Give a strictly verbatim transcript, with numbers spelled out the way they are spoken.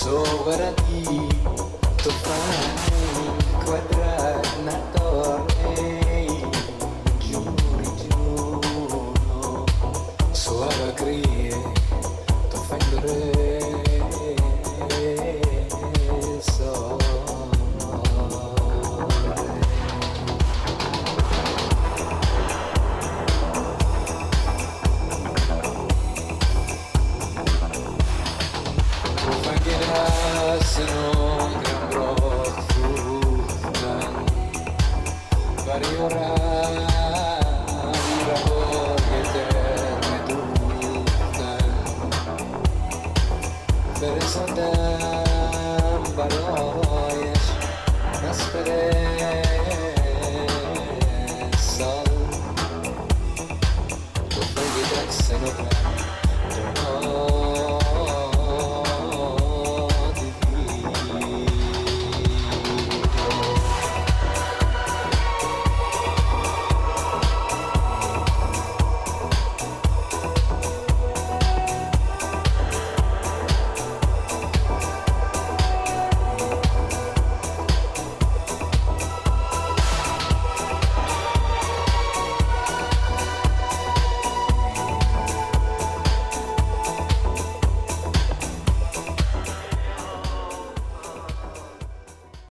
sopra di tu fai quadrat natorei giuri giuro suara crie tu fai so sono gran brot fruttan vari orari lavori eterne duttan per esodam baroies nasperes sol tu fai di trexenogram